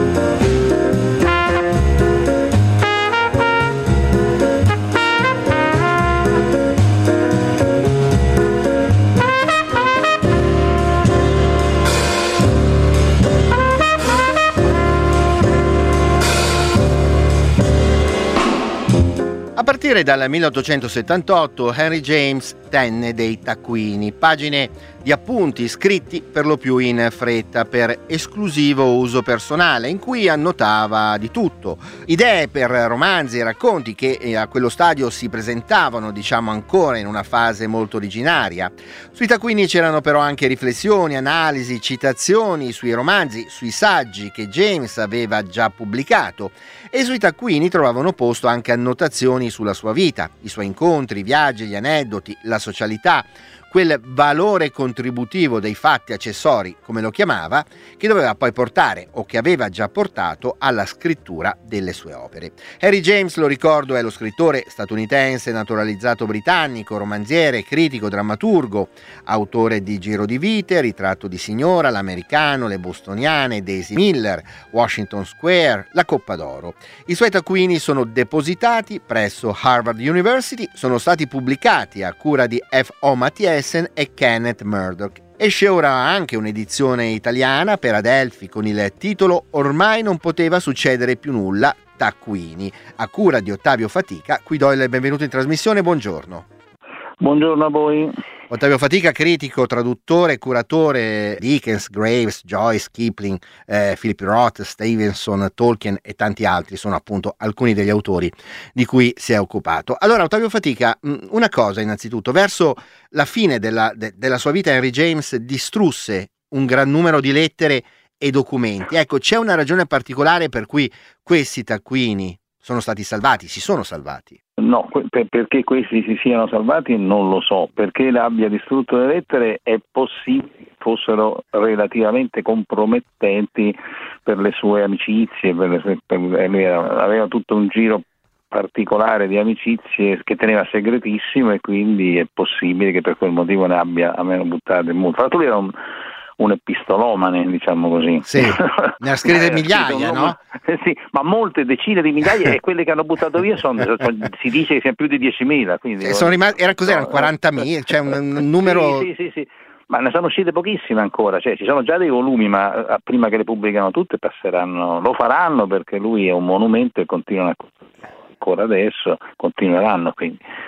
A partire dal milleottocentosettantotto Henry James tenne dei taccuini, pagine di appunti scritti per lo più in fretta per esclusivo uso personale, in cui annotava di tutto, idee per romanzi e racconti che a quello stadio si presentavano, diciamo, ancora in una fase molto originaria. Sui taccuini c'erano però anche riflessioni, analisi, citazioni sui romanzi, sui saggi che James aveva già pubblicato, e sui taccuini trovavano posto anche annotazioni sulla sua vita, i suoi incontri, i viaggi, gli aneddoti, la socialità, quel valore contributivo dei fatti accessori, come lo chiamava, che doveva poi portare, o che aveva già portato, alla scrittura delle sue opere. Henry James, lo ricordo, è lo scrittore statunitense naturalizzato britannico, romanziere, critico, drammaturgo, autore di Giro di vite, Ritratto di signora, L'americano, Le bostoniane, Daisy Miller, Washington Square, La Coppa d'Oro. I suoi taccuini sono depositati presso Harvard University, sono stati pubblicati a cura di F O Mathiesen e Kenneth Murdoch. Esce ora anche un'edizione italiana per Adelphi con il titolo Ormai non poteva succedere più nulla, taccuini, a cura di Ottavio Fatica, cui do il benvenuto in trasmissione. Buongiorno. Buongiorno a voi. Ottavio Fatica, critico, traduttore, curatore di Dickens, Graves, Joyce, Kipling, eh, Philip Roth, Stevenson, Tolkien e tanti altri sono appunto alcuni degli autori di cui si è occupato. Allora, Ottavio Fatica, una cosa innanzitutto, verso la fine della, de, della sua vita Henry James distrusse un gran numero di lettere e documenti. Ecco, c'è una ragione particolare per cui questi taccuini sono stati salvati, si sono salvati? No, per, perché questi si siano salvati non lo so, perché abbia distrutto le lettere è possibile fossero relativamente compromettenti per le sue amicizie, per le sue, per, aveva tutto un giro particolare di amicizie che teneva segretissimo, e quindi è possibile che per quel motivo ne abbia almeno buttate molto. Fra l'altro lui era un un epistolomane, diciamo così. Sì, ne ha scritte migliaia, no? Sì, ma molte decine di migliaia, e quelle che hanno buttato via sono, si dice che siano più di diecimila. Quindi e sono rimasti, era cos'erano, quarantamila, cioè un, un numero... Sì, sì, sì, sì, ma ne sono uscite pochissime ancora, cioè ci sono già dei volumi, ma prima che le pubblicano tutte passeranno, lo faranno perché lui è un monumento e continuano ancora adesso, continueranno quindi.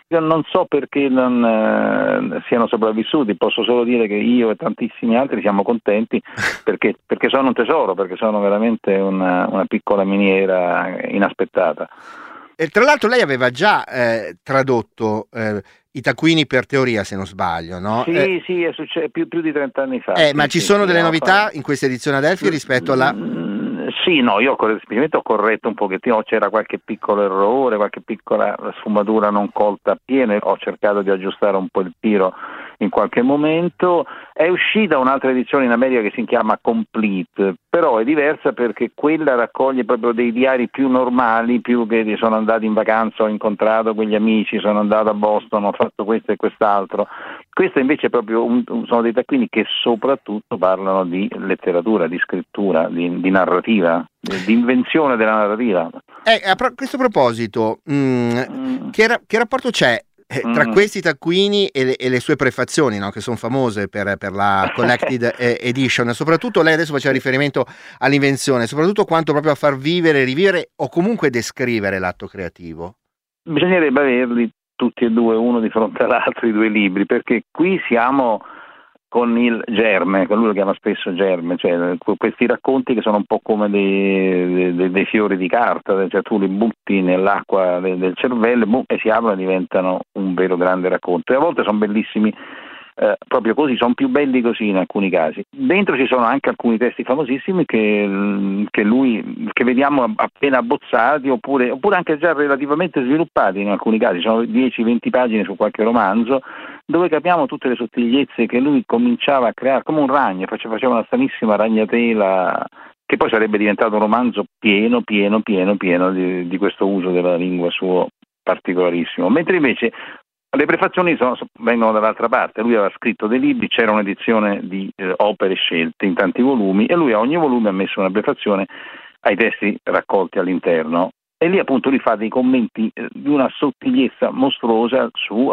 Io non so perché non eh, siano sopravvissuti, posso solo dire che io e tantissimi altri siamo contenti perché, perché sono un tesoro, perché sono veramente una, una piccola miniera inaspettata. E tra l'altro lei aveva già eh, tradotto eh, i taccuini per teoria, se non sbaglio, no? Sì, eh, sì, è successo più, più di trent'anni fa. eh, sì, ma ci sì, sono sì, delle no, novità fa... in questa edizione Adelphi rispetto alla... Mm, sì, no, io ho corretto, semplicemente ho corretto un pochettino, c'era qualche piccolo errore, qualche piccola sfumatura non colta appieno, ho cercato di aggiustare un po' il tiro in qualche momento. È uscita un'altra edizione in America che si chiama Complete, però è diversa perché quella raccoglie proprio dei diari più normali, più che sono andato in vacanza, ho incontrato quegli amici, sono andato a Boston, ho fatto questo e quest'altro. Questa invece è proprio un, sono dei taccuini che soprattutto parlano di letteratura, di scrittura, di, di narrativa, di, di invenzione della narrativa. Eh, a pro- questo proposito, mh, Mm. che, ra- che rapporto c'è eh, tra Mm. questi taccuini e le, e le sue prefazioni, no? Che sono famose per, per la Collected eh, Edition? Soprattutto lei adesso faceva riferimento all'invenzione, soprattutto quanto proprio a far vivere, rivivere o comunque descrivere l'atto creativo. Bisognerebbe averli tutti e due, uno di fronte all'altro, i due libri, perché qui siamo con il germe, che lui lo chiama spesso germe, cioè questi racconti che sono un po' come dei, dei, dei fiori di carta, cioè tu li butti nell'acqua del, del cervello boom, e si aprono e diventano un vero grande racconto. E a volte sono bellissimi eh, proprio così, sono più belli così in alcuni casi. Dentro ci sono anche alcuni testi famosissimi che, che lui, che vediamo appena abbozzati oppure, oppure anche già relativamente sviluppati in alcuni casi, sono dieci venti pagine su qualche romanzo, dove capiamo tutte le sottigliezze che lui cominciava a creare, come un ragno, faceva una stranissima ragnatela, che poi sarebbe diventato un romanzo pieno, pieno, pieno, pieno di, di questo uso della lingua suo particolarissimo. Mentre invece le prefazioni sono, vengono dall'altra parte, lui aveva scritto dei libri, c'era un'edizione di eh, opere scelte in tanti volumi e lui a ogni volume ha messo una prefazione ai testi raccolti all'interno e lì appunto lui fa dei commenti eh, di una sottigliezza mostruosa su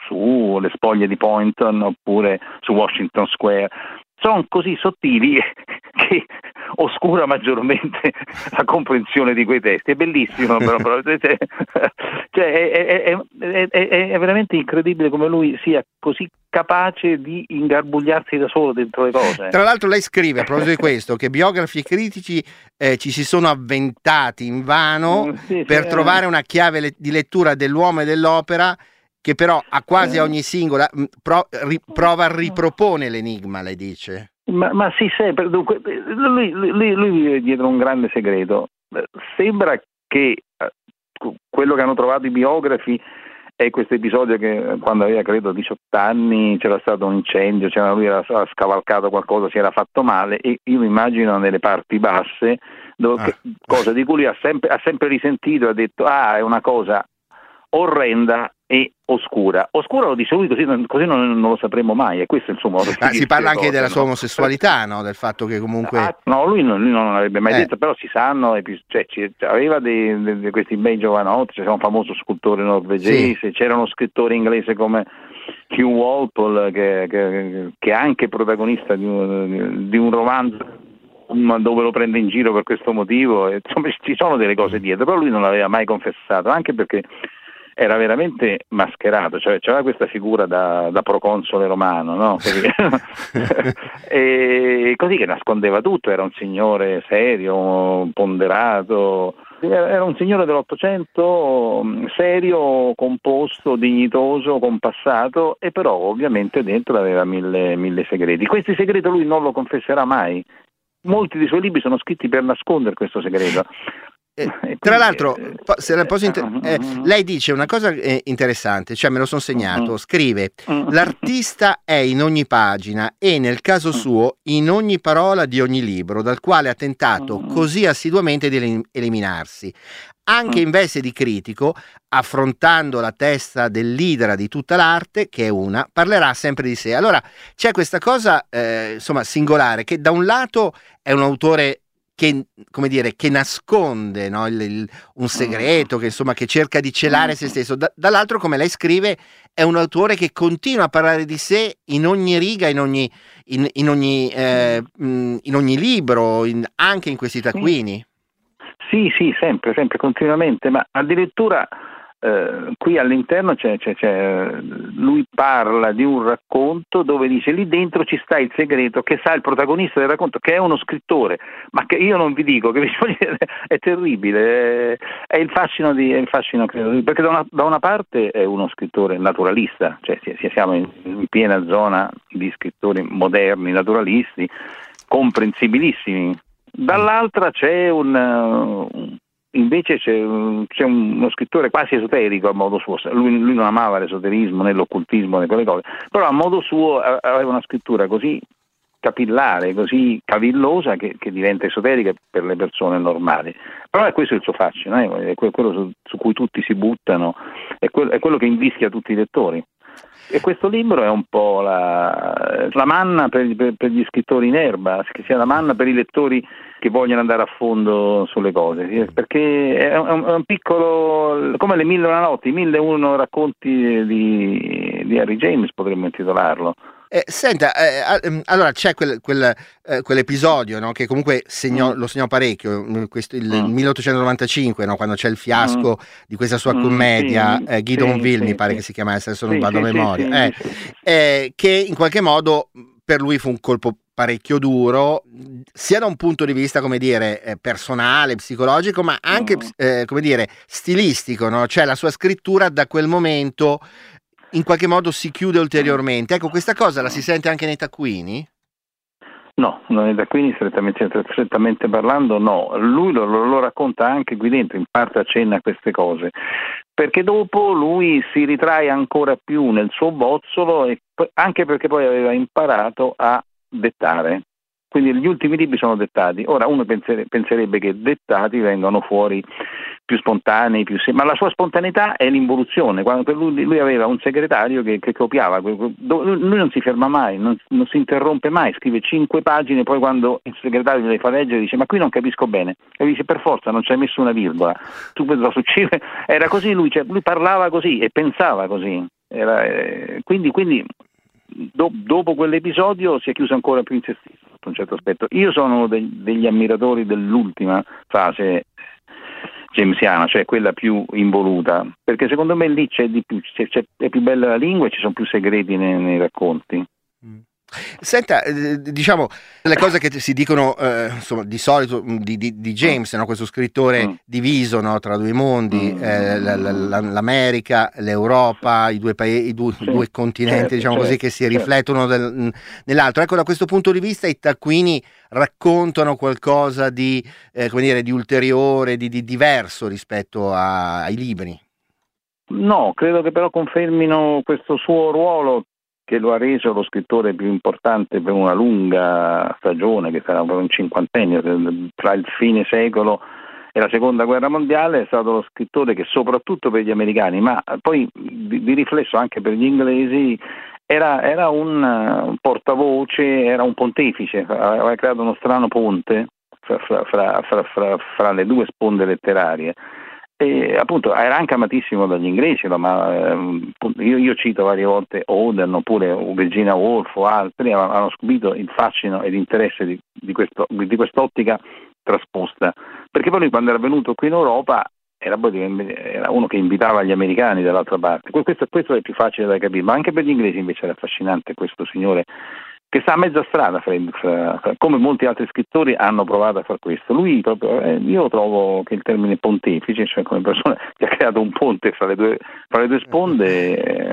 sulle spoglie di Poynton oppure su Washington Square, sono così sottili che oscura maggiormente la comprensione di quei testi. È bellissimo, però, però cioè, è, è, è, è, è veramente incredibile come lui sia così capace di ingarbugliarsi da solo dentro le cose. Tra l'altro lei scrive a proposito di questo che biografi e critici eh, ci si sono avventati invano Mm, sì, per sì, trovare una chiave le- di lettura dell'uomo e dell'opera che però a quasi eh. ogni singola mh, pro- ri- prova a ripropone l'enigma, lei dice. Ma, ma sì, sempre, dunque, lui, lui, lui vive dietro un grande segreto. Sembra che eh, quello che hanno trovato i biografi è questo episodio che quando aveva credo diciotto anni c'era stato un incendio, c'era, lui era scavalcato qualcosa, si era fatto male e io mi immagino nelle parti basse, dove, Ah. cosa di cui lui ha sempre, ha sempre risentito e ha detto ah è una cosa orrenda e oscura. Oscura lo dice lui così, così non, non lo sapremo mai e questo è il suo modo di Ah, si parla anche cose, della no? sua omosessualità, no? Del fatto che comunque... Ah, no, lui non, lui non l'avrebbe mai Eh. detto, però si sanno, cioè, aveva dei, dei, questi bei giovanotti, c'era un famoso scultore norvegese, sì. C'era uno scrittore inglese come Hugh Walpole che, che, che è anche protagonista di un, di un romanzo dove lo prende in giro per questo motivo, e, insomma ci sono delle cose dietro, però lui non l'aveva mai confessato, anche perché era veramente mascherato, cioè c'era questa figura da, da proconsole romano, no? Così. E così che nascondeva tutto, era un signore serio, ponderato, era un signore dell'Ottocento serio, composto, dignitoso, compassato e però ovviamente dentro aveva mille, mille segreti. Questi segreti lui non lo confesserà mai. Molti dei suoi libri sono scritti per nascondere questo segreto. Eh, tra l'altro, po- se la posso inter- eh, lei dice una cosa eh, interessante, cioè me lo sono segnato, scrive: l'artista è in ogni pagina e nel caso suo in ogni parola di ogni libro dal quale ha tentato così assiduamente di elim- eliminarsi. Anche in veste di critico, affrontando la testa dell'idra di tutta l'arte, che è una, parlerà sempre di sé. Allora c'è questa cosa eh, insomma singolare, che da un lato è un autore che, come dire, che nasconde, no, il, il, un segreto, che insomma che cerca di celare se stesso. Da, dall'altro, come lei scrive, è un autore che continua a parlare di sé in ogni riga, in ogni, in, in ogni, eh, in ogni libro, in, anche in questi taccuini. Sì, sì, sempre, sempre, continuamente, ma addirittura Uh, qui all'interno c'è, c'è, c'è, lui parla di un racconto dove dice lì dentro ci sta il segreto che sa il protagonista del racconto, che è uno scrittore, ma che io non vi dico, che è terribile, è, è il fascino, di, è il fascino credo, perché da una, da una parte è uno scrittore naturalista, cioè siamo in, in piena zona di scrittori moderni, naturalisti, comprensibilissimi, dall'altra c'è un, un invece c'è, c'è uno scrittore quasi esoterico a modo suo, lui, lui non amava l'esoterismo né l'occultismo né quelle cose, però a modo suo aveva una scrittura così capillare, così cavillosa che, che diventa esoterica per le persone normali, però è questo il suo fascino, eh? È quello su, su cui tutti si buttano, è, que- è quello che invischia tutti i lettori. E questo libro è un po' la, la manna per, per, per gli scrittori in erba, che sia la manna per i lettori che vogliono andare a fondo sulle cose, perché è un, è un piccolo, come le mille e una notti, mille e uno racconti di, di Harry James potremmo intitolarlo. Eh, senta, eh, allora c'è quel, quel, eh, quell'episodio, no, che comunque segnò, mm. lo segnò parecchio, questo, il mm. milleottocentonovantacinque, no, quando c'è il fiasco mm. di questa sua commedia, mm, sì, eh, Guidonville, sì, mi pare sì. che si chiamasse, adesso sì, non vado a memoria, sì, eh, sì, sì. Eh, che in qualche modo per lui fu un colpo parecchio duro, sia da un punto di vista, come dire, eh, personale, psicologico, ma anche, mm. eh, come dire, stilistico, no? Cioè la sua scrittura da quel momento in qualche modo si chiude ulteriormente. Ecco, questa cosa la si sente anche nei taccuini? No, nei taccuini strettamente, strettamente parlando no, lui lo, lo, lo racconta anche qui dentro, in parte accenna a queste cose, perché dopo lui si ritrae ancora più nel suo bozzolo, e anche perché poi aveva imparato a dettare. Quindi gli ultimi libri sono dettati. Ora uno pensere, penserebbe che dettati vengano fuori più spontanei, più sem- ma la sua spontaneità è l'involuzione. Quando lui, lui aveva un segretario che, che copiava, lui non si ferma mai, non, non si interrompe mai, scrive cinque pagine, poi quando il segretario le fa leggere dice ma qui non capisco bene, e dice per forza non ci hai messo una virgola, tu lo succede. Era così lui, cioè, lui parlava così e pensava così. Era, eh, quindi, quindi do, dopo quell'episodio si è chiuso ancora più in se stesso, per un certo aspetto. Io sono uno degli, degli ammiratori dell'ultima fase jamesiana, cioè quella più involuta, perché secondo me lì c'è di più, c'è, c'è, è più bella la lingua e ci sono più segreti nei, nei racconti. Mm. Senta, eh, diciamo le cose che si dicono eh, insomma di solito di, di, di James, no? Questo scrittore mm. diviso, no? Tra due mondi, mm. eh, la, la, la, l'America, l'Europa, i due, paesi, i due, sì. due continenti, certo, diciamo certo, così, che si certo. riflettono del, nell'altro. Ecco, da questo punto di vista i taccuini raccontano qualcosa di, eh, come dire, di ulteriore, di, di diverso rispetto a, ai libri. No, credo che però confermino questo suo ruolo, che lo ha reso lo scrittore più importante per una lunga stagione, che sarà un cinquantennio, tra il fine secolo e la seconda guerra mondiale. È stato lo scrittore che soprattutto per gli americani, ma poi di, di riflesso anche per gli inglesi, era, era un, un portavoce, era un pontefice, aveva creato uno strano ponte fra, fra, fra, fra, fra, fra le due sponde letterarie. E appunto era anche amatissimo dagli inglesi, ma ehm, io, io cito varie volte Auden oppure Virginia Woolf o altri, hanno subito il fascino e l'interesse di, di, questo, di quest'ottica trasposta, perché poi lui quando era venuto qui in Europa era, era uno che invitava gli americani dall'altra parte. Questo, questo è più facile da capire, ma anche per gli inglesi invece era affascinante questo signore che sta a mezza strada, come molti altri scrittori hanno provato a fare questo. Lui proprio, eh, io trovo che il termine pontefice, cioè come persona che ha creato un ponte fra le due, fra le due sponde. Eh.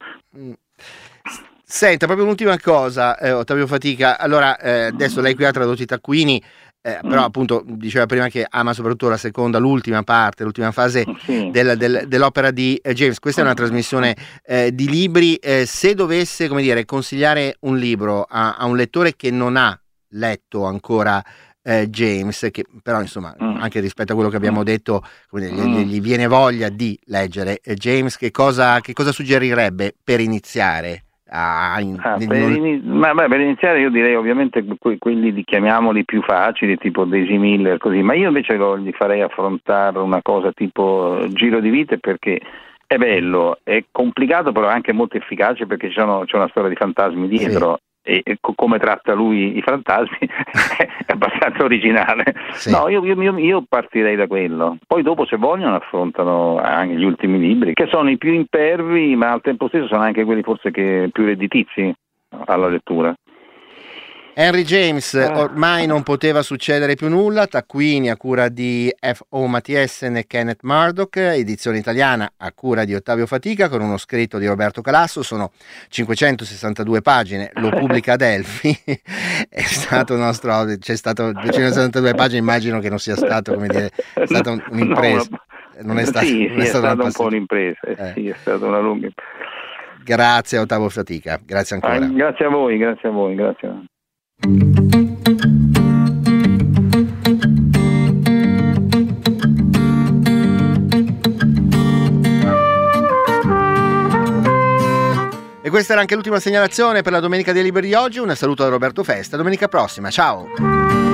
Senta, proprio un'ultima cosa, eh, Ottavio Fatica. Allora, eh, adesso lei qui ha tradotto i taccuini, eh, però appunto diceva prima che ama soprattutto la seconda, l'ultima parte, l'ultima fase sì. del, del, dell'opera di eh, James. Questa è una trasmissione eh, di libri. Eh, se dovesse, come dire, consigliare un libro a, a un lettore che non ha letto ancora eh, James, che però insomma mm. anche rispetto a quello che abbiamo detto, come dire, mm. gli, gli viene voglia di leggere eh, James, che cosa, che cosa suggerirebbe per iniziare? Ah, in, ah, per, non... in, ma, beh, per iniziare io direi ovviamente que- quelli li chiamiamoli più facili, tipo Daisy Miller, così, ma io invece lo, gli farei affrontare una cosa tipo Giro di vite, perché è bello, è complicato, però è anche molto efficace, perché ci sono, c'è una storia di fantasmi dietro, sì. e, e co- come tratta lui i fantasmi è abbastanza originale. Sì. No, io, io, io partirei da quello. Poi dopo, se vogliono, affrontano anche gli ultimi libri, che sono i più impervi, ma al tempo stesso sono anche quelli forse che più redditizi alla lettura. Henry James, ormai non poteva succedere più nulla, taccuini a cura di F O Matiessen e Kenneth Murdoch, edizione italiana a cura di Ottavio Fatica con uno scritto di Roberto Calasso, sono cinquecentosessantadue pagine, lo pubblica Adelphi, è stato nostro, c'è stato cinquecentosessantadue pagine, immagino che non sia stato, come dire, è stata un, un'impresa. No, non è stato, sì, non sì, è è stata un passaggio. po' un'impresa, eh. Sì, è stata una lunga. Grazie a Ottavio Fatica, grazie ancora. Ah, grazie a voi, grazie a voi, grazie a voi. E questa era anche l'ultima segnalazione per la Domenica dei Libri di oggi. Un saluto da Roberto Festa, domenica prossima, ciao!